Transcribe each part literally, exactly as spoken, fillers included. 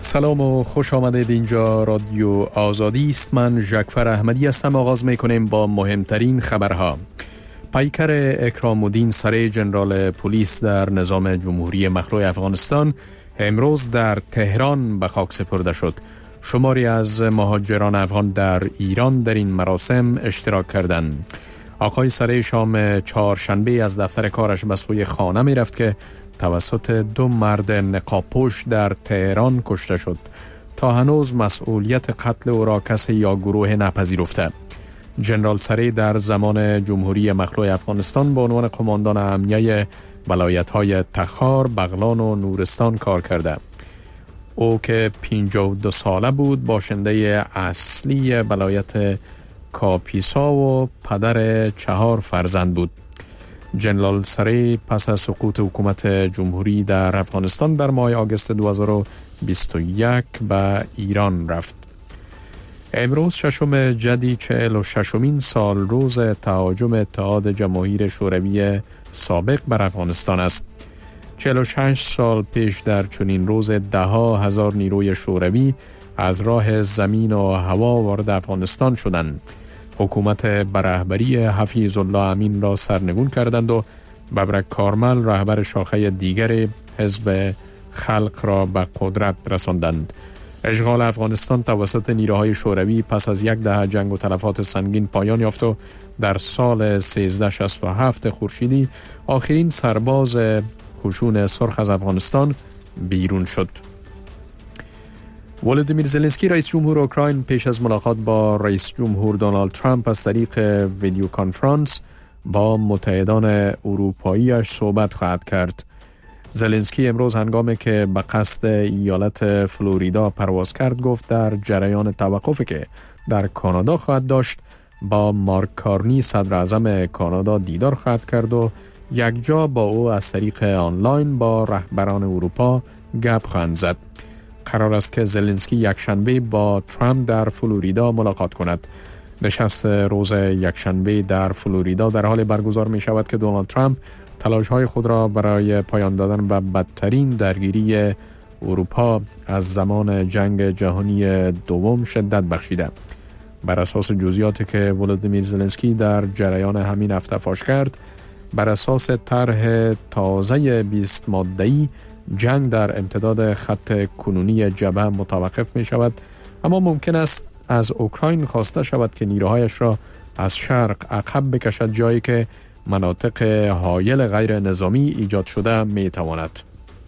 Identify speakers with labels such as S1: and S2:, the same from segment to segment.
S1: سلام و خوش آمدید. اینجا رادیو آزادی است. من ژکفر احمدی هستم. آغاز میکنیم با مهمترین خبرها. پیکر اکرام الدین سره جنرال پلیس در نظام جمهوری مخلوع افغانستان امروز در تهران به خاک سپرده شد. شماری از مهاجران افغان در ایران در این مراسم اشتراک کردند. آقای سره شام چهارشنبه از دفتر کارش به سوی خانه می رفت که توسط دو مرد نقاب‌پوش در تهران کشته شد. تا هنوز مسئولیت قتل او را کسی یا گروه نپذیرفته. جنرال سره در زمان جمهوری مخلوع افغانستان به عنوان قماندان امنیه ولایت‌های تخار، بغلان و نورستان کار کرده. او که پنجاه و دو ساله بود باشنده اصلی ولایت کاپیسا و پدر چهار فرزند بود. جنرال سره پس از سقوط حکومت جمهوری در افغانستان در ماه آگوست دو هزار و بیست و یک به ایران رفت. امروز ششم جدی چهل و ششمین سال روز تهاجم اتحاد جماهیر شوروی سابق بر افغانستان است. چهل و شش سال پیش در چنین روز ده ها هزار نیروی شوروی از راه زمین و هوا وارد افغانستان شدند. حکومت بر رهبری حفیظ الله امین را سرنگون کردند و ببرک کارمل رهبر شاخه دیگر حزب خلق را به قدرت رساندند. اشغال افغانستان توسط نیروهای شوروی پس از یک دهه جنگ و تلفات سنگین پایان یافت و در سال سیزده شصت و هفت خورشیدی آخرین سرباز خشون سرخ از افغانستان بیرون شد. ولودیمیر زلنسکی رئیس جمهور اوکراین پیش از ملاقات با رئیس جمهور دونالد ترامپ از طریق ویدیو کانفرانس با متحدان اروپاییش صحبت خواهد کرد. زلنسکی امروز هنگامی که به قصد ایالت فلوریدا پرواز کرد گفت در جریان توقفی که در کانادا خواهد داشت با مارک کارنی صدر اعظم کانادا دیدار خواهد کرد و یک جا با او از طریق آنلاین با رهبران اروپا گپ خواهند زد. قرار است که زلنسکی یک شنبه با ترامپ در فلوریدا ملاقات کند. نشست روز یک شنبه در فلوریدا در حال برگزار می شود که دونالد ترامپ تلاش های خود را برای پایان دادن به بدترین درگیری اروپا از زمان جنگ جهانی دوم شدت بخشیده. بر اساس جزئیاتی که ولودیمیر زلنسکی در جریان همین هفته فاش کرد، بر اساس طرح تازه بیست ماده‌ای جنگ در امتداد خط کنونی جبهه متوقف می شود، اما ممکن است از اوکراین خواسته شود که نیروهایش را از شرق عقب بکشد، جایی که مناطق حایل غیر نظامی ایجاد شده می تواند.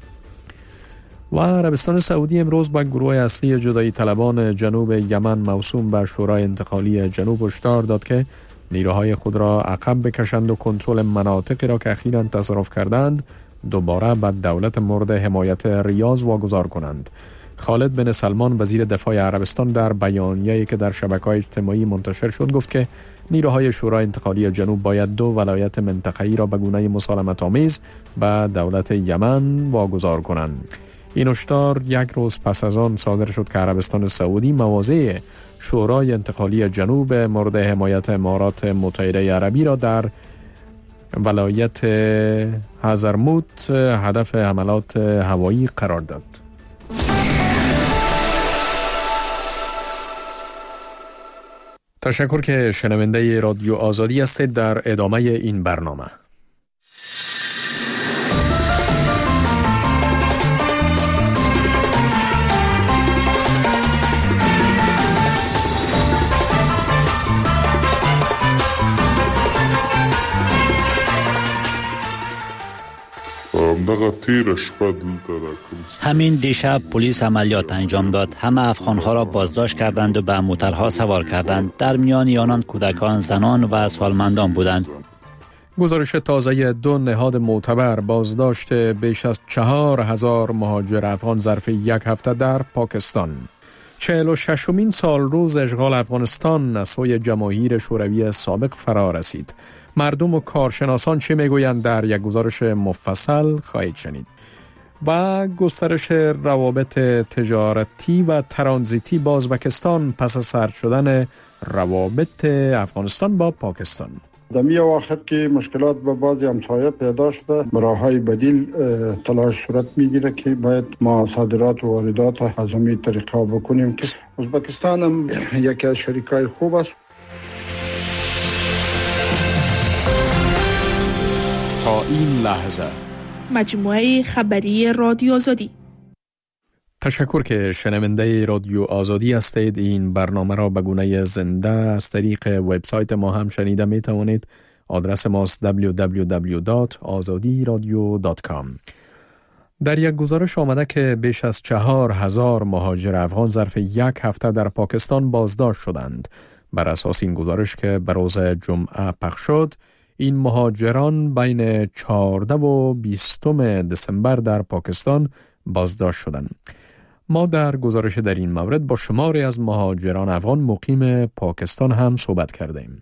S1: و عربستان سعودی امروز با گروه اصلی جدایی طلبان جنوب یمن موسوم به شورای انتقالی جنوب هشدار داد که نیروهای خود را عقب بکشند و کنترل مناطقی را که اخیراً تصرف کردند دوباره به دولت مورد حمایت ریاض واگذار کنند. خالد بن سلمان وزیر دفاع عربستان در بیانیه‌ای که در شبکه‌های اجتماعی منتشر شد گفت که نیروهای شورای انتقالی جنوب باید دو ولایت منطقه‌ای را به گونه مسالمت‌آمیز به دولت یمن واگذار کنند. این هشدار یک روز پس از آن صادر شد که عربستان سعودی مواضع شورای انتقالی جنوب مورد حمایت امارات متحده عربی را در ولایت حضرموت هدف حملات هوایی قرار داد. تشکر که شنونده رادیو آزادی هستید. در ادامه این برنامه
S2: همین دیشب پلیس عملیات انجام داد. همه افغانها را بازداشت کردند و به موترها سوار کردند. در میان آنان کودکان، زنان و سالمندان بودند.
S1: گزارش تازه دو نهاد معتبر بازداشت بیش از چهار هزار مهاجر افغان ظرف یک هفته در پاکستان. چهل و ششمین سال روز اشغال افغانستان از سوی جماهیر شوروی سابق فرا رسید. مردم و کارشناسان چه میگویند در یک گزارش مفصل خواهید شنید. و گسترش روابط تجارتی و ترانزیتی با ازبکستان پس از سرد شدن روابط افغانستان با پاکستان.
S3: در می واقع که مشکلات به بعضی همسایه پیدا شده، راههای بدیل تلاش صورت میگیره که باید ما صادرات و واردات از همین طریقه بکنیم که ازبکستان هم یکی از شریکای خوب است.
S1: تا این لحظه
S4: مجموعه خبری رادیو آزادی.
S1: تشکر که شنونده رادیو آزادی هستید. این برنامه را به گونه زنده از طریق وبسایت ما هم شنیده می توانید. آدرس ماست دبلیو دبلیو دبلیو دات آزادی رادیو دات کام. در یک گزارش آمده که بیش از چهار هزار مهاجر افغان ظرف یک هفته در پاکستان بازداشت شدند. بر اساس این گزارش که بر روز جمعه پخش شد، این مهاجران بین چهارده و بیستم دسامبر در پاکستان بازداشت شدند. ما در گزارش در این مورد با شماری از مهاجران افغان مقیم پاکستان هم صحبت کردیم.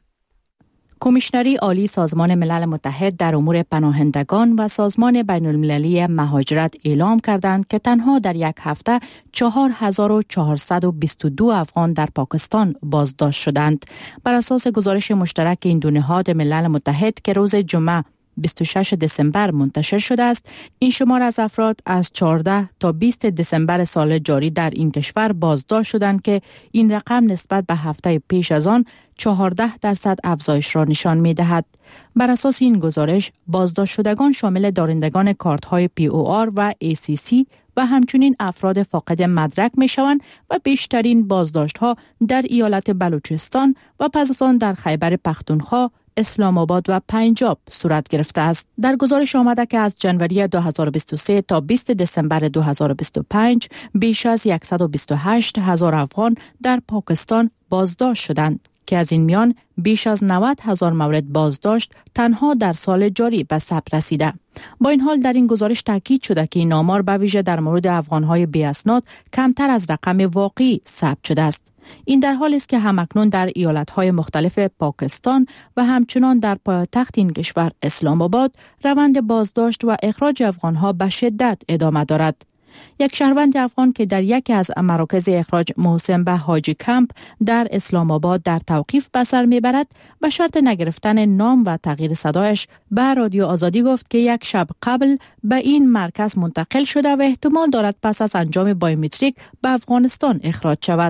S5: کمیشنری عالی سازمان ملل متحد در امور پناهندگان و سازمان بین المللی مهاجرت اعلام کردند که تنها در یک هفته چهار هزار و چهارصد و بیست و دو افغان در پاکستان بازداشت شدند. بر اساس گزارش مشترک این دو نهاد ملل متحد که روز جمعه بیست و ششم دسامبر منتشر شده است، این شمار از افراد از چهارده تا بیست دسامبر سال جاری در این کشور بازداشت شدند که این رقم نسبت به هفته پیش از آن چهارده درصد افزایش را نشان می دهد. بر اساس این گزارش، بازداشت شدگان شامل دارندگان کارت های پی او آر و ای سی سی و همچنین افراد فاقد مدرک می شوند و بیشترین بازداشت ها در ایالت بلوچستان و پس از آن در خیبر پختونخوا، اسلام آباد و پنجاب صورت گرفته است. در گزارش آمده که از جنوری دو هزار و بیست و سه تا بیست دسامبر دو هزار و بیست و پنج بیش از صد و بیست و هشت هزار افغان در پاکستان بازداشت شدند که از این میان بیش از نود هزار مورد بازداشت تنها در سال جاری به ثبت رسیده. با این حال در این گزارش تاکید شده که این آمار به ویژه در مورد افغان‌های بی اسناد کمتر از رقم واقعی ثبت شده است. این در حالی است که همکنون در ایالت‌های مختلف پاکستان و همچنان در پایتخت این کشور اسلام آباد روند بازداشت و اخراج افغان‌ها به شدت ادامه دارد. یک شهروند افغان که در یکی از مراکز اخراج محسن به حاجی کمپ در اسلام آباد در توقیف به سر میبرد، به شرط نگرفتن نام و تغییر صدایش به رادیو آزادی گفت که یک شب قبل به این مرکز منتقل شده و احتمال دارد پس از انجام بایومتریک به افغانستان اخراج شود.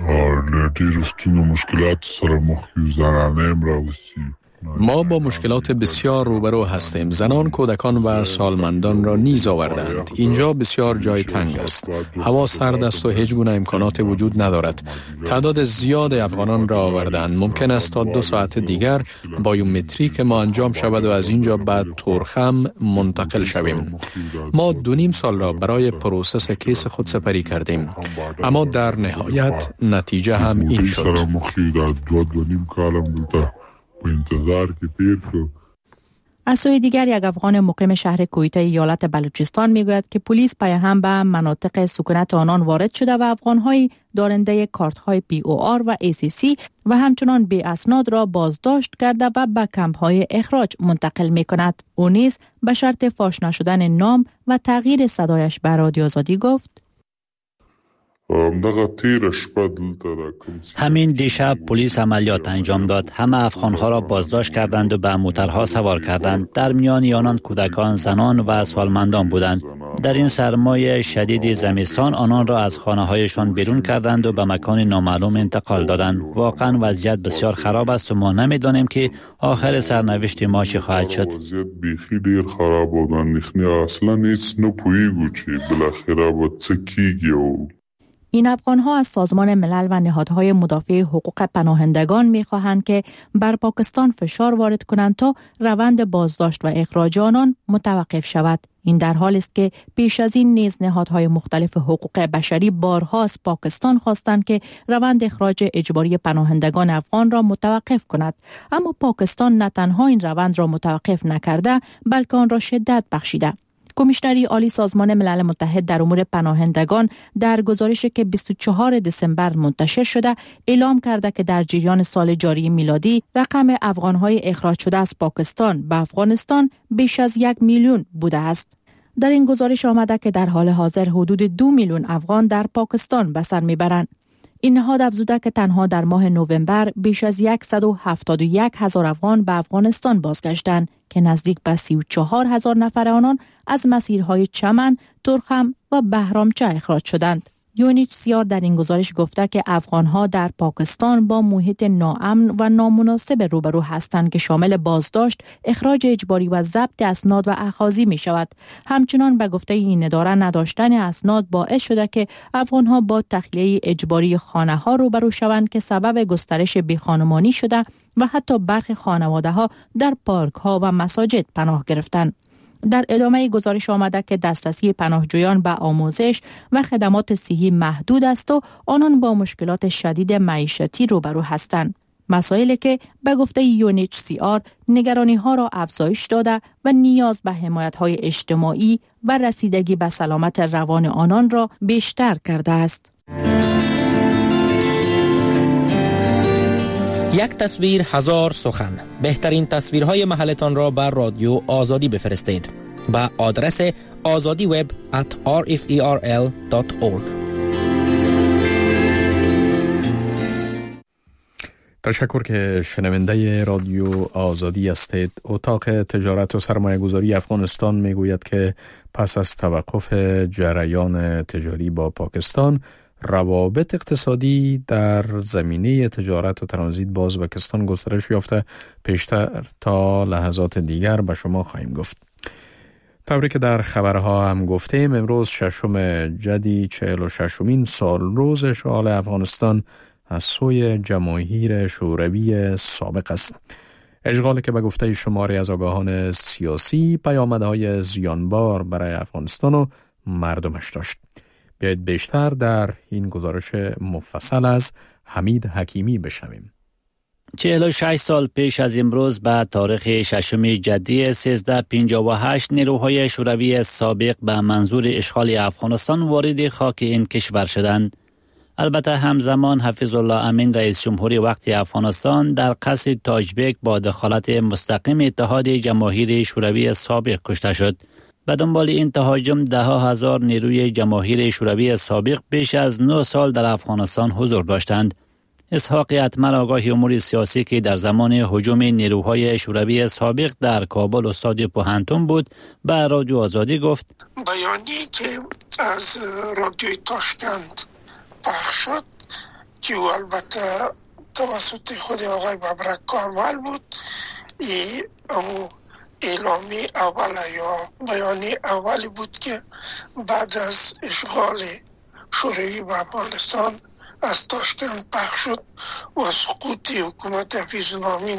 S1: ما با مشکلات بسیار روبرو هستیم. زنان، کودکان و سالمندان را نیز آوردند. اینجا بسیار جای تنگ است. هوا سرد است و هیچ گونه امکانات وجود ندارد. تعداد زیاد افغانان را آوردند. ممکن است تا دو ساعت دیگر بایومتریک ما انجام شود و از اینجا بعد تورخم منتقل شویم. ما دو نیم سال را برای پروسس کیس خود سپری کردیم، اما در نهایت نتیجه هم این شد.
S5: از سوی دیگر یک افغان مقیم شهر کویته ایالت بلوچستان میگوید که پلیس پای هم به مناطق سکونت آنان وارد شده و افغان‌های دارنده کارت‌های پی او آر و ای سی سی و همچنان بی اسناد را بازداشت کرده و به کمپ‌های اخراج منتقل می‌کند. او نیز به شرط فاش نشدن نام و تغییر صدایش به رادیو آزادی گفت:
S2: همین دیشب پلیس عملیات انجام داد. همه افغانها را بازداشت کردند و به موترها سوار کردند. در میان آنان کودکان، زنان و سالمندان بودند. در این سرمای شدید زمستان آنان را از خانه هایشان بیرون کردند و به مکان نامعلوم انتقال دادند. واقعا وضعیت بسیار خراب است و ما نمیدانیم که آخر سرنوشت ما چه خواهد شد.
S6: وضعیت بیخی ډیر خراب و اندېښنې اصلا هیڅ نه پوهیږو چې بالاخره به څه کیږي.
S5: این افغان‌ها از سازمان ملل و نهادهای مدافع حقوق پناهندگان می‌خواهند که بر پاکستان فشار وارد کنند تا روند بازداشت و اخراج آنان متوقف شود. این در حالی است که پیش از این نیز نهادهای مختلف حقوق بشری بارها از پاکستان خواستند که روند اخراج اجباری پناهندگان افغان را متوقف کند، اما پاکستان نه تنها این روند را متوقف نکرده بلکه آن را شدت بخشیده. کمیشنری عالی سازمان ملل متحد در امور پناهندگان در گزارشی که بیست و چهارم دسامبر منتشر شده اعلام کرده که در جریان سال جاری میلادی رقم افغان‌های اخراج شده از پاکستان به افغانستان بیش از یک میلیون بوده است. در این گزارش آمده که در حال حاضر حدود دو میلیون افغان در پاکستان به سر میبرند. این نهاد افزوده که تنها در ماه نوامبر بیش از صد و هفتاد و یک هزار افغان به افغانستان بازگشتند که نزدیک به سی و چهار هزار نفر آنان از مسیرهای چمن، ترخم و بهرامچه اخراج شدند. یو ان اچ سی آر در این گزارش گفته که افغانها در پاکستان با محیط ناامن و نامناسب روبرو هستند که شامل بازداشت، اخراج اجباری و ضبط اسناد و اخاذی می شود. همچنان به گفته این اداره نداشتن اسناد باعث شده که افغانها با تخلیه اجباری خانه ها روبرو شوند که سبب گسترش بیخانمانی شده و حتی برخی خانواده ها در پارک ها و مساجد پناه گرفتند. در ادامه گزارش آمده که دسترسی پناهجویان به آموزش و خدمات صحی محدود است و آنان با مشکلات شدید معیشتی روبرو هستند. مسائلی که به گفته یو ان اچ سی آر نگرانی ها را افزایش داده و نیاز به حمایت های اجتماعی و رسیدگی به سلامت روان آنان را بیشتر کرده است.
S7: یک تصویر هزار سخن. بهترین تصویرهای محلتان را بر رادیو آزادی بفرستید به آدرس azadi web at r f e r l dot org.
S1: تشکر که شنونده رادیو آزادی هستید. اتاق تجارت و سرمایه گذاری افغانستان می گوید که پس از توقف جریان تجاری با پاکستان، روابط اقتصادی در زمینه تجارت و ترانزیت با ازبکستان گسترش یافته. پیشتر تا لحظات دیگر به شما خواهیم گفت. طوری که در خبرها هم گفتیم، امروز ششم جدی چهل و ششمین سال روز اشغال افغانستان از سوی جماهیر شوروی سابق است. اشغالی که به گفته شماری از آگاهان سیاسی پیامدهای زیانبار برای افغانستان و مردمش داشت. بیایید بیشتر در این گزارش مفصل از حمید حکیمی بشنویم.
S2: چهل و شش سال پیش از امروز به تاریخ ششم جدی سیزده پنجاه و هشت نیروهای شوروی سابق به منظور اشغال افغانستان وارد خاک این کشور شدند. البته همزمان حفیظ الله امین رئیس جمهوری وقت افغانستان در قصر تاجبک با دخالت مستقیم اتحاد جماهیر شوروی سابق کشته شد. به دنبال این تهاجم ده ها هزار نیروی جماهیر شوروی سابق بیش از نه سال در افغانستان حضور داشتند. اسحاق اتمر آگاه امور سیاسی که در زمان هجوم نیروهای شوروی سابق در کابل استاد پوهنتون بود، به رادیو آزادی گفت:
S8: بیانی که از رادیوی تاشکند پخش شد که البته توسط خود آقای ببرک کارمل بود، ای امو اعلامی اول یا بیانی اولی بود که بعد از اشغال شوروی به افغانستان از تاشکند پخش شد و سقوط حکومت حفیظ الله امین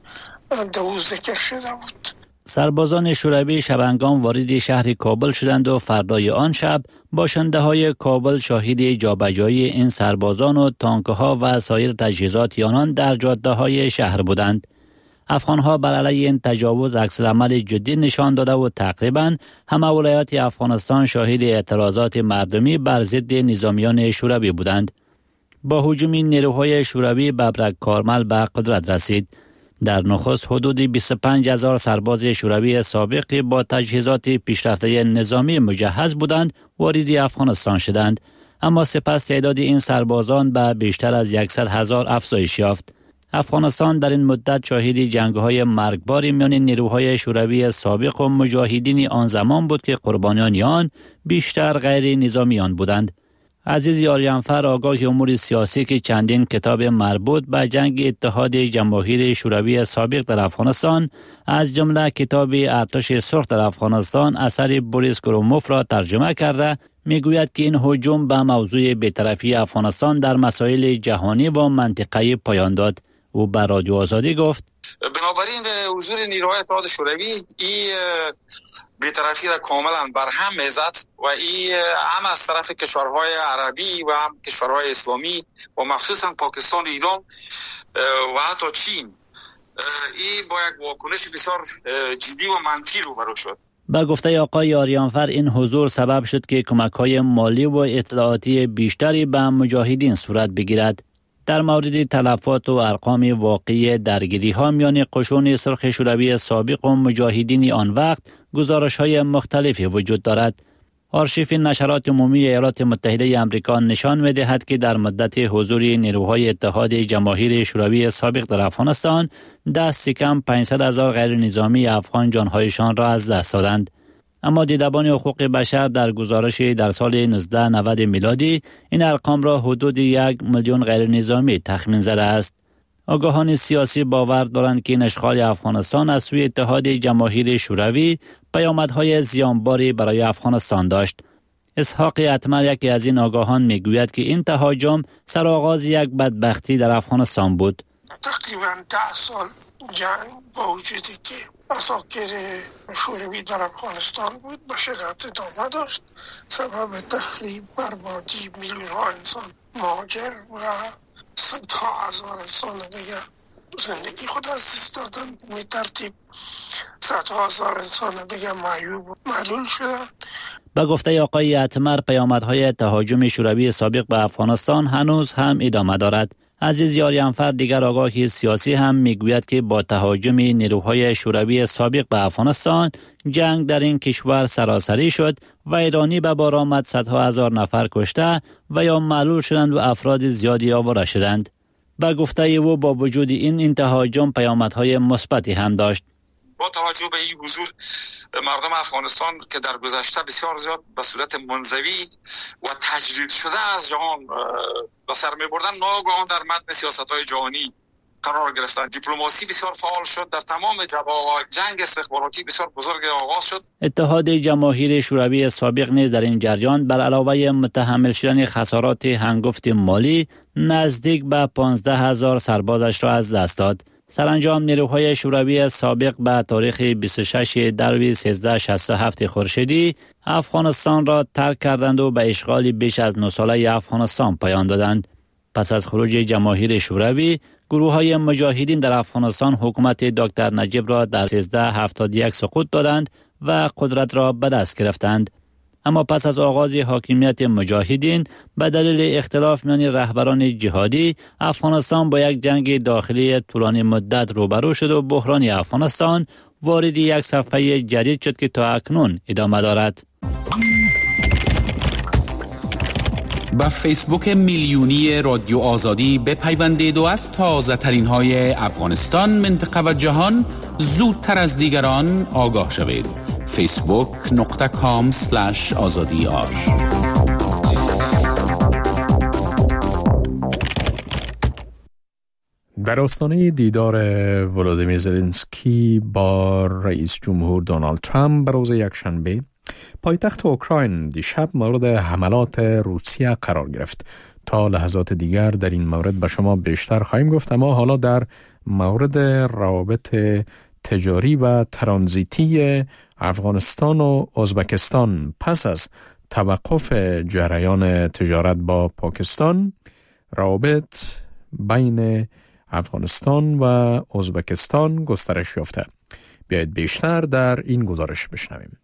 S8: دو ذکر شده بود.
S2: سربازان شوروی شبانگام وارد شهر کابل شدند و فردای آن شب باشنده های کابل شاهد جابجایی این سربازان و تانک ها و سایر تجهیزات آنان در جاده های شهر بودند. افغان ها بر علیه این تجاوز عکس‌العمل جدی نشان داده و تقریباً همه ولایات افغانستان شاهد اعتراضات مردمی بر ضد نظامیان شوروی بودند. با هجوم نیروهای شوروی ببرک کارمل به قدرت رسید. در نخست حدود بیست و پنج هزار سرباز شوروی سابق با تجهیزات پیشرفته نظامی مجهز بودند وارد افغانستان شدند، اما سپس تعداد این سربازان به بیشتر از صد هزار افزایش یافت. افغانستان در این مدت شاهد جنگ‌های مرگباری میان نیروهای شوروی سابق و مجاهدین آن زمان بود که قربانیان آن بیشتر غیر نظامیان بودند. عزیز یاریانفر آگاه امور سیاسی که چندین کتاب مربوط به جنگ اتحاد جماهیر شوروی سابق در افغانستان، از جمله کتاب ارتش سرخ در افغانستان اثر بوریس گروموف را ترجمه کرده، میگوید که این هجوم به موضوع بی‌طرفی افغانستان در مسائل جهانی و منطقه‌ای پایان داد. او به رادیو آزادی گفت:
S9: بنابراین حضور نیروهای اتحاد شوروی این بی‌طرفی را کاملا برهم میزد و این هم از طرف کشورهای عربی و هم کشورهای اسلامی و مخصوصا پاکستان و ایران و حتی چین، این با یک واکنش بسیار جدی و منفی روبرو شد.
S2: با گفته آقای آریانفر این حضور سبب شد که کمک‌های مالی و اطلاعاتی بیشتری به مجاهدین صورت بگیرد. در مورد تلفات و ارقام واقعی درگیری‌ها میان قشون سرخ شوروی سابق و مجاهدین آن وقت گزارش‌های مختلفی وجود دارد. آرشیف نشرات عمومی ایالات متحده آمریکا نشان می‌دهد که در مدت حضور نیروهای اتحاد جماهیر شوروی سابق در افغانستان دست کم پانصد هزار غیر نظامی افغان جانهایشان را از دست دادند. اما دیدبان حقوق بشر در گزارشی در سال نوزده نود میلادی این ارقام را حدود یک میلیون غیر نظامی تخمین زده است. آگاهان سیاسی باور دارند که این اشغال افغانستان از سوی اتحاد جماهیر شوروی پیامدهای زیانباری برای افغانستان داشت. اسحاق اتمر یکی از این آگاهان میگوید که این تهاجم سرآغاز یک بدبختی در افغانستان بود.
S8: تقریبا ده سال جنگ با وجودی که اساکر شوروی در افغانستان بود به شدت ادامه داشت، سبب تخریب بربادی میلیون ها انسان مهاجر و صدها هزار انسان دیگه زندگی خود از دست دادن. به ترتیب صدها هزار انسان دیگه معیوب و معلول شدن.
S2: به گفته آقای اتمر پیامدهای تهاجم شوروی سابق به افغانستان هنوز هم ادامه دارد. عزیز یاریانفر دیگر آگاهی سیاسی هم میگوید که با تهاجم نیروهای شوروی سابق به افغانستان جنگ در این کشور سراسری شد و ایرانی به بار آمد صدها هزار نفر کشته و یا معلول شدند و افراد زیادی آواره شدند. به گفته او با وجود این این تهاجم پیامدهای مثبتی هم داشت.
S9: با توجه به این حضور مردم افغانستان که در گذشته بسیار زیاد به صورت منزوی و تجدید شده از جهان به سر می بردن، ناگهان در متن سیاست‌های جهانی قرار گرفتند. دیپلماسی بسیار فعال شد، در تمام جبهه و جنگ استخباراتی بسیار بزرگ آغاز شد.
S2: اتحاد جماهیر شوروی سابق نیز در این جریان بر علاوه متحمل شدن خسارات هنگفت مالی نزدیک به پانزده هزار سربازش را از دست داد. سرانجام نیروهای شوروی سابق به تاریخ بیست و شش دروی سیزده شصت و هفت خورشیدی افغانستان را ترک کردند و به اشغال بیش از نه ساله افغانستان پایان دادند. پس از خروج جماهیر شوروی، گروه های مجاهدین در افغانستان حکومت دکتر نجیب را در سیزده هفتاد و یک سقوط دادند و قدرت را به دست گرفتند. اما پس از آغاز حاکمیت مجاهدین به دلیل اختلاف میان رهبران جهادی، افغانستان با یک جنگ داخلی طولانی مدت روبرو شد و بحران افغانستان وارد یک صفحه جدید شد که تا اکنون ادامه دارد.
S10: با فیسبوک میلیونی رادیو آزادی بپیوندید و از تازه ترین های افغانستان، منطقه و جهان زودتر از دیگران آگاه شوید. فیسبوک نقطه کام سلش آزادی آر.
S1: در آستانه دیدار ولودیمیر زلنسکی با رئیس جمهور دونالد ترامپ روز یکشنبه، پایتخت اوکراین دیشب مورد حملات روسیه قرار گرفت. تا لحظات دیگر در این مورد به شما بیشتر خواهیم گفت، اما حالا در مورد روابط تجاری و ترانزیتی افغانستان و ازبکستان پس از توقف جریان تجارت با پاکستان، روابط بین افغانستان و ازبکستان گسترش یافته. بیایید بیشتر در این گزارش بشنویم.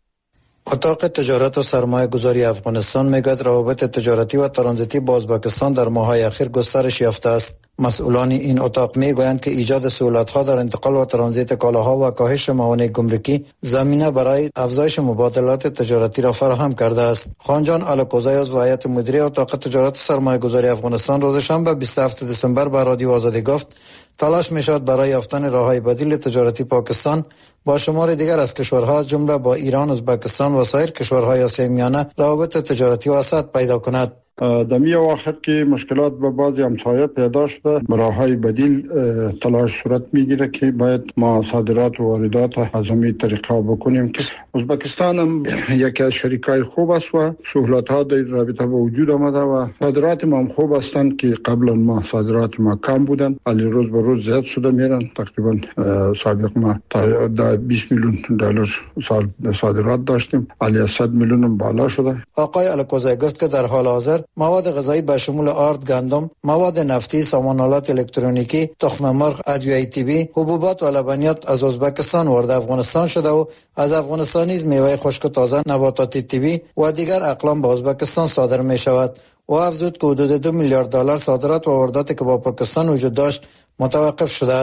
S11: اتاق تجارت و سرمایه گذاری افغانستان میگوید روابط تجارتی و ترانزیتی با ازبکستان در ماه‌های اخیر گسترش یافته است. مسئولان این اتاق میگویند که ایجاد سهولت‌ها در انتقال و ترانزیت کالاها و کاهش موانع گمرکی زمینه برای افزایش مبادلات تجارتی را فراهم کرده است. خانجان الکوزی از هیئت مدیره اتاق تجارت و سرمایه گذاری افغانستان روز شنبه بیست و هفتم دسامبر به رادیو آزادی گفت تلاش می‌شود برای یافتن راه‌های بدیل تجارتی پاکستان با شمار دیگر از کشورها جمله با ایران، ازبکستان و سایر کشورهای آسیای میانه روابط تجارتی وسعت پیدا کند.
S3: در می آخر که مشکلات به بعضی همسایه پیدا شده، راههای بدیل تلاش صورت میگیره که باید ما صادرات و واردات از همین طریقه بکنیم که ازبکستان هم یکی از شریکای خوب است و سهولت ها در رابطه به وجود آمده و صادرات ما هم خوب هستند که قبلا ما صادرات ما کم بودن، ولی روز به روز زیاد شده میرن. تقریبا سابق ما تا بیست میلیون دلار سال صادرات داشتیم، ولی صد میلیون هم بالا شده.
S11: آقای الکوزی گفت که در حال حاضر مواد غذایی به شمول آرد، گندم، مواد نفتی، سامانالات الکترونیکی، تخم مرغ، ادویه طبی، حبوبات و لبنیات از ازبکستان وارد افغانستان شده و از افغانستان نیز میوه خشک و تازه، نباتات طبی و دیگر اقلام به ازبکستان صادر می شود. و افزود که حدود دو میلیارد دلار صادرات و وارداتی که با پاکستان وجود داشت متوقف شده است.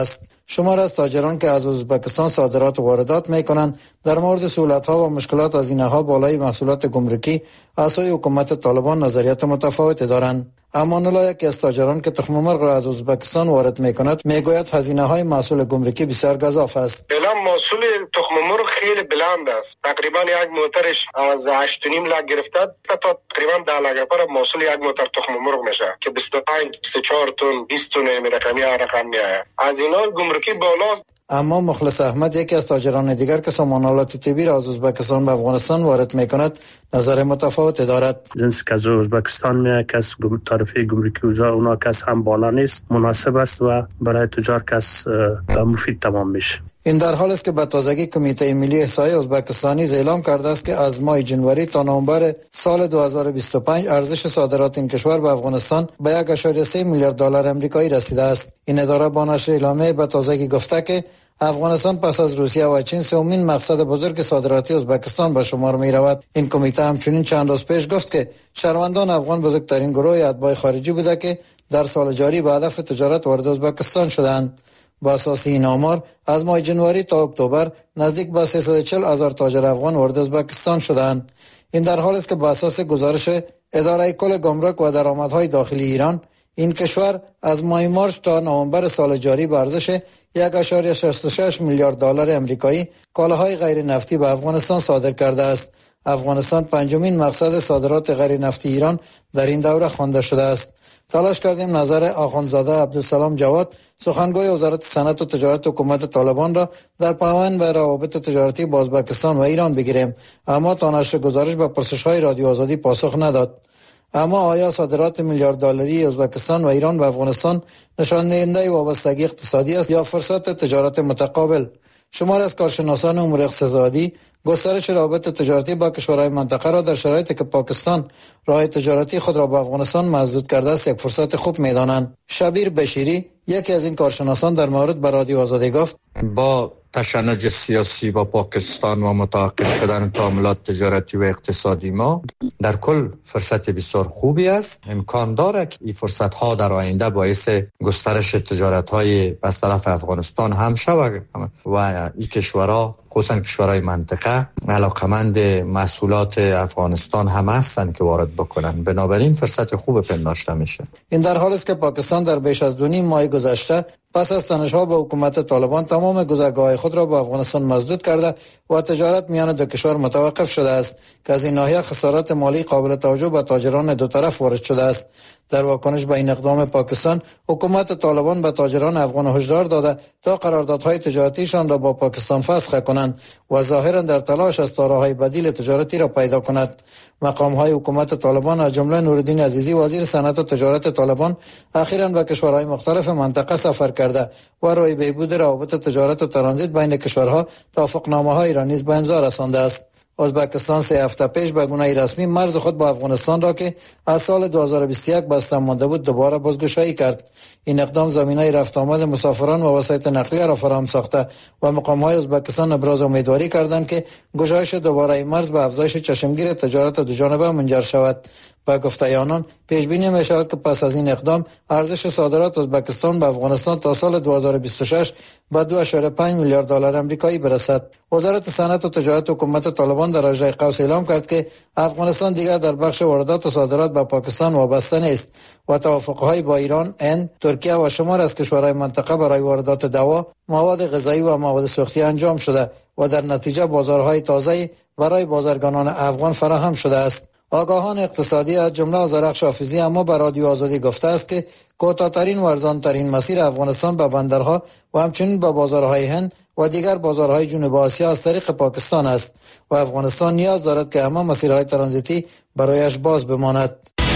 S11: شمار از تاجران که از ازبکستان صادرات و واردات میکنند در مورد سهولت‌ها و مشکلات از اینها بالای محصولات گمرکی از سوی حکومت طالبان نظریات متفاوتی دارند. امان الله یکی از تاجران که تخم مرغ را از ازبکستان وارد میکند میگوید هزینه های محصول گمرکی بسیار گزاف است.
S12: فعلا محصول تخم مرغ خیلی بلند است. تقریبا یک موترش از هشت و نیم لک گرفته تا تقریبا ده لک پر محصول یک موتر تخم مرغ میشه که بیست و پنج بیست و چهار تن بیست تن رقمی رقم میآید. از اینا گمرکی بالاست.
S11: اما مخلص احمد یکی از تاجران دیگر که سامانالات طبی را از ازبکستان به افغانستان وارد میکند نظر متفاوت دارد.
S13: جنس که از ازبکستان میاد که از تعرفه گمرکی اوزا اونا کس هم بالا نیست، مناسب است و برای تجار کس مفید تمام میشه.
S11: این در حال است که به تازگی کمیته ملی احصایی ازبکستانی اعلام کرده است که از ماه جنوری تا نوامبر سال دو هزار و بیست و پنج ارزش صادرات این کشور به افغانستان به یک و سه میلیارد دلار آمریکایی رسیده است. این اداره با نشر اعلامیه به تازگی گفته که افغانستان پس از روسیه و چین سومین مقصد بزرگ صادراتی ازبکستان به شمار می رود. این کمیته همچنین چند روز پیش گفت که شهروندان افغان بزرگترین گروه اتباع خارجی بوده که در سال جاری به هدف تجارت وارد ازبکستان شدند. با اساس این آمار از ماه جنوری تا اکتبر نزدیک به سیصد و چهل هزار تاجر افغان وارد ازبکستان شدند. این در حالی است که با اساس گزارش اداره کل گمرک و درآمدهای داخلی ایران این کشور از ماه مارس تا نوامبر سال جاری به ارزش یک و شصت و شش میلیارد دلار آمریکایی کالاهای غیر نفتی به افغانستان صادر کرده است. افغانستان پنجمین مقصد صادرات غیر نفتی ایران در این دوره خوانده شده است. تلاش کردیم نظر آخوندزاده عبدالسلام جواد سخنگوی وزارت صنعت و تجارت حکومت طالبان را در پیوند به روابط تجارتی با ازبکستان و ایران بگیریم، اما تا نشر گزارش به پرسش‌های رادیو آزادی پاسخ نداد. اما آیا صادرات میلیارد دلاری ازبکستان و ایران به افغانستان نشان دهنده وابستگی اقتصادی است یا فرصت تجارت متقابل؟ شمار از کارشناسان امور اقتصادی گسترش روابط تجارتی با کشورهای منطقه را در شرایطی که پاکستان راه تجارتی خود را به افغانستان مسدود کرده است یک فرصت خوب می‌دانند. شبیر بشیری یکی از این کارشناسان در مورد به رادیو آزادی گفت
S14: با تشنج سیاسی با پاکستان و متوقف شدن تعاملات تجارتی و اقتصادی ما در کل فرصت بسیار خوبی است. امکان داره که این فرصت ها در آینده باعث گسترش تجارت های از طرف افغانستان هم شود و این کشورها خصوصا کشورهای منطقه علاقمند محصولات افغانستان هم هستند که وارد بکنن، بنابراین فرصت خوب پنداشته میشه.
S11: این در حالی است که پاکستان در بیش از دو نیم ماه گذشته پس از تنش‌ها با حکومت طالبان تمام گذرگاه‌های خود را به افغانستان مسدود کرده و تجارت میان دو کشور متوقف شده است که از این ناحیه خسارات مالی قابل توجه به تاجران دو طرف وارد شده است. در واکنش به این اقدام پاکستان، حکومت طالبان به تاجران افغان هشدار داده تا قراردادهای تجارتیشان را با پاکستان فسخ کنند و ظاهرا در تلاش است تا راههای بدیل تجارتی را پیدا کند. مقام‌های حکومت طالبان از جمله نورالدین عزیزی وزیر صنعت و تجارت طالبان اخیراً به کشورهای مختلف منطقه سفر کرده و روی بهبود روابط تجارت و ترانزیت بین کشورها توافقنامه‌های را نیز به امضا رسانده است. ازبکستان سه هفته پیش به گونه رسمی مرز خود با افغانستان را که از سال دو هزار و بیست و یک بسته مانده بود دوباره بازگشایی کرد. این اقدام زمینه رفت آمد مسافران و وسایط نقلیه را فراهم ساخته و مقام‌های ازبکستان ابراز امیدواری کردند که گشایش دوباره مرز به افزایش چشمگیر تجارت دوجانبه منجر شود. با گفته آنان پیش بینی می شود که پس از این اقدام ارزش صادرات ازبکستان به افغانستان تا سال دو هزار و بیست و شش به دو و پنج میلیارد دلار آمریکایی برسد. وزارت صنعت و تجارت حکومت طالبان در اجرای قوس اعلام کرد که افغانستان دیگر در بخش واردات و صادرات به پاکستان وابسته نیست و توافق‌های با ایران، هند، ترکیه و شمار از کشورهای منطقه برای واردات دوا، مواد غذایی و مواد سوختی انجام شده و در نتیجه بازارهای تازه‌ای برای بازرگانان افغان فراهم شده است. آگاهان اقتصادی از جمله آذرخش حافظی اما به رادیو آزادی گفته است که کوتاه‌ترین و ارزان‌ترین مسیر افغانستان به بندرها و همچنین به بازارهای هند و دیگر بازارهای جنوب آسیا از طریق پاکستان است و افغانستان نیاز دارد که همه مسیرهای ترانزیتی برایش باز بماند.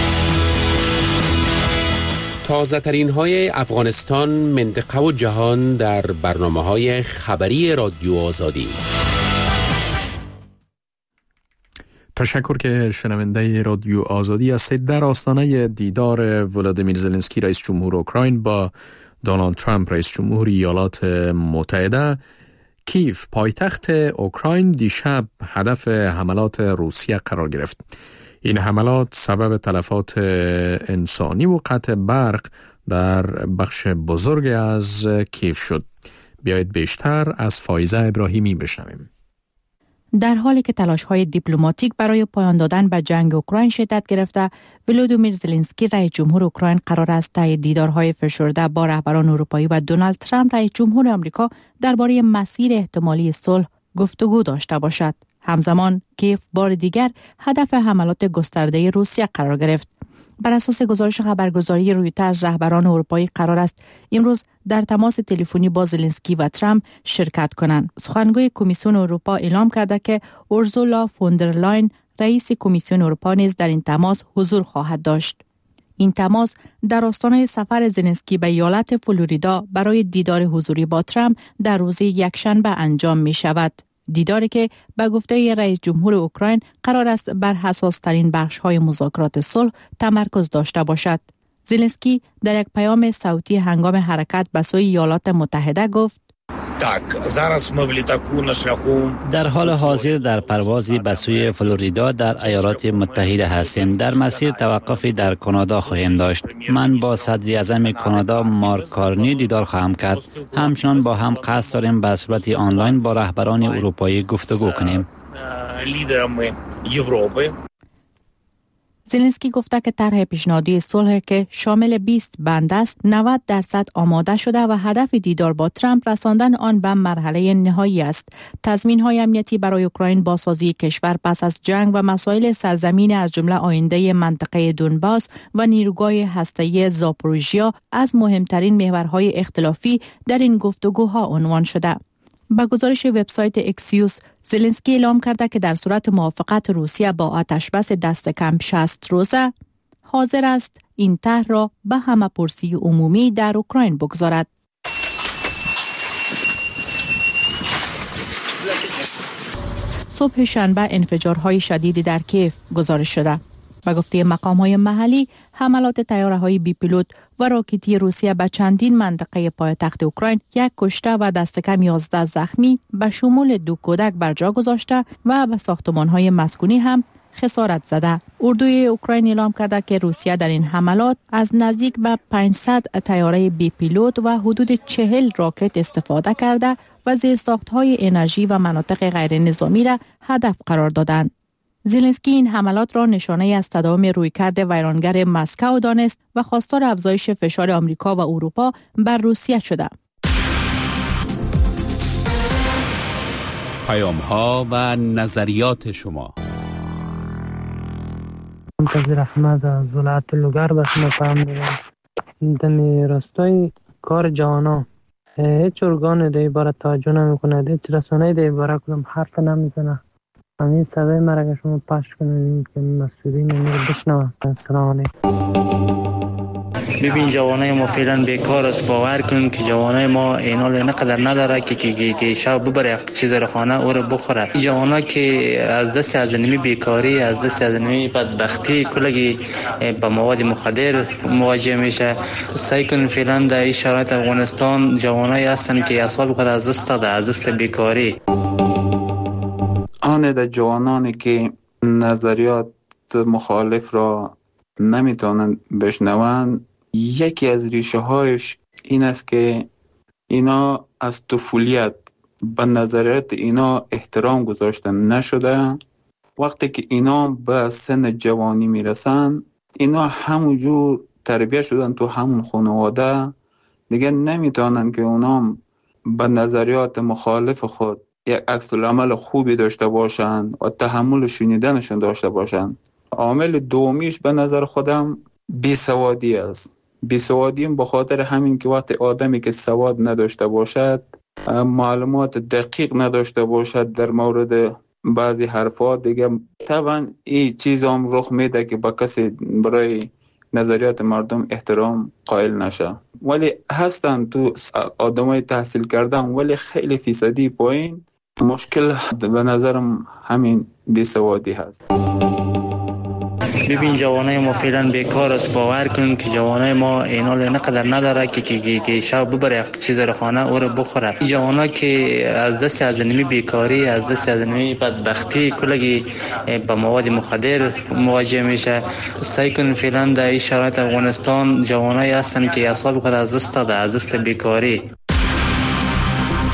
S10: تازه ترین های افغانستان، منطقه و جهان در برنامه های خبری رادیو آزادی.
S1: تشکر که شنونده رادیو آزادی هستید. در آستانه دیدار ولادیمیر زلنسکی رئیس جمهور اوکراین با دونالد ترامپ رئیس جمهور ایالات متحده، کیف پایتخت اوکراین دیشب هدف حملات روسیه قرار گرفت. این حملات سبب تلفات انسانی و قطع برق در بخش بزرگ از کیف شد. بیایید بیشتر از فایزه ابراهیمی بشنویم.
S5: در حالی که تلاش‌های دیپلماتیک برای پایان دادن به جنگ اوکراین شدت گرفته، ولودیمیر زلنسکی رئیس جمهور اوکراین قرار است طی دیدارهای فشرده با رهبران اروپایی و دونالد ترامپ رئیس جمهور آمریکا درباره مسیر احتمالی صلح گفتگو داشته باشد. همزمان کیف بار دیگر هدف حملات گسترده روسیه قرار گرفت. بر اساس گزارش خبرگزاری رویترز، رهبران اروپایی قرار است امروز در تماس تلفنی با زلنسکی و ترامپ شرکت کنند. سخنگوی کمیسیون اروپا اعلام کرده که اورسولا فوندرلاین رئیس کمیسیون اروپا نیز در این تماس حضور خواهد داشت. این تماس در آستانه سفر زلنسکی به ایالت فلوریدا برای دیدار حضوری با ترامپ در روز یکشنبه انجام می شود. دیداری که به گفته رئیس جمهور اوکراین قرار است بر حساس ترین بخش های مذاکرات صلح تمرکز داشته باشد. زلنسکی در یک پیام صوتی هنگام حرکت به سوی ایالات متحده گفت:
S2: در حال حاضر در پروازی به سوی فلوریدا در ایالات متحده هستیم. در مسیر توقفی در کانادا خواهیم داشت. من با صدر اعظم کانادا مارک کارنی دیدار خواهم کرد. همچنان با هم قصد داریم به صورت آنلاین با رهبران اروپایی گفتگو کنیم.
S5: زلنسکی گفته که طرح پیشنهادی صلح که شامل بیست بند است نود درصد آماده شده و هدف دیدار با ترامپ رساندن آن به مرحله نهایی است. تضمین‌های امنیتی برای اوکراین، بازسازی کشور پس از جنگ و مسائل سرزمین از جمله آینده منطقه دونباس و نیروگاه هسته‌ای زاپوریژیا از مهمترین محورهای اختلافی در این گفتگوها عنوان شده. با گزارش وبسایت اکسیوس، زلنسکی اعلام کرده که در صورت موافقت روسیه با آتشبس دست کم شصت روزه حاضر است این طرح را به همه‌پرسی عمومی در اوکراین بگذارد. صبح شنبه انفجارهای شدیدی در کیف گزارش شده. به گفته مقام‌های محلی، حملات طیاره‌های بی پیلوت و راکتی روسیه به چندین منطقه پایتخت اوکراین یک کشته و دست کم یازده زخمی به شمول دو کودک بر جا گذاشته و به ساختمان‌های مسکونی هم خسارت زده. اردوی اوکراین اعلام کرده که روسیه در این حملات از نزدیک به پانصد طیاره بی پیلوت و حدود چهل راکت استفاده کرده و زیرساخت‌های انرژی و مناطق غیر نظامی را هدف قرار دادند. زلنسکی این حملات را نشانه از تداوم رویکرد ویرانگر مسکو دانست و خواستار افزایش فشار آمریکا و اروپا بر روسیه شده.
S10: پیام‌ها و نظریات شما.
S15: منتظر احمد از ولایت لوگر به شما پیام میدم. دمی راستای کار جوانا هیچ ارگان در عبارت توجه نمی کند، هیچ رسانه در عبارت کدام حرف نمیزنه. همین صدای مرا که شما پخش کنید که مسئولین امیر بشنوند. السلام علیکم.
S16: ببین جوانای ما فعلا بیکار است. باور کن که جوانای ما اینال نقدر نداره که که که شب ببره چیز رو خانه او رو بخوره. جوانا که از دست از نمی بیکاری، از دست از نمی بدبختی کلگی با مواد مخدر مواجه میشه. سعی کن فعلا در این شرایط افغانستان جوانای هستن که اعصاب خود از دست داده، از دست بیکاری.
S17: آن در جوانانی که نظریات مخالف را نمیتونن بشنوند، یکی از ریشه هایش این است که اینا از طفولیت به نظریات اینا احترام گذاشته نشده. وقتی که اینا به سن جوانی میرسن، اینا همونجور تربیت شدن تو همون خانواده، دیگه نمیتونن که اونا به نظریات مخالف خود یک عکس العمل خوبی داشته باشن و تحمل شنیدنشون داشته باشن. عامل دومیش به نظر خودم بیسوادی است. بیسوادی به خاطر همین که وقتی آدمی که سواد نداشته باشد، معلومات دقیق نداشته باشد در مورد بعضی حرفات، دیگه طبعا این چیز هم رخ میده که با کسی برای نظریات مردم احترام قائل نشه. ولی هستن تو آدمای تحصیل کردن ولی خیلی فیصدی پایین. مشکل به نظرم همین بیسوادی هست.
S16: ببین جوانای ما فعلا بیکار است. باور کن که جوانای ما اینال نقدر نداره که که که شب ببره چیز رو خانه او رو بخوره. جوانا که از دست از نمی بیکاری، از دست از نمی بدبختی کلگی با مواد مخدر مواجه میشه. سعی کن فعلا در این شرایط افغانستان جوانای هستن که اعصاب خود از دست داده، از دست بیکاری.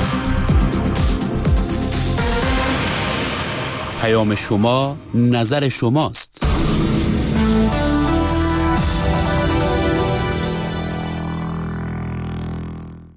S10: پیام شما نظر شماست.